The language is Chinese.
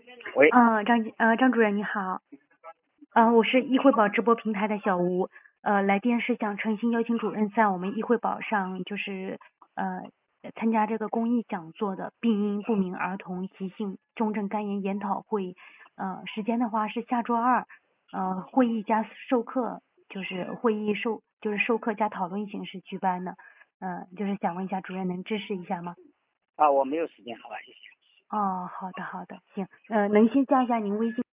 喂， 张主任你好，我是易惠宝直播平台的小吴，来电是想诚心邀请主任在我们易惠宝上参加这个公益讲座的病因不明儿童急性重症肝炎研讨会，时间的话是下周二，会议加授课，授课加讨论形式举办的，就是想问一下主任能支持一下吗？ 我没有时间，好吧，谢谢。 哦，好的，行，能先加一下您微信。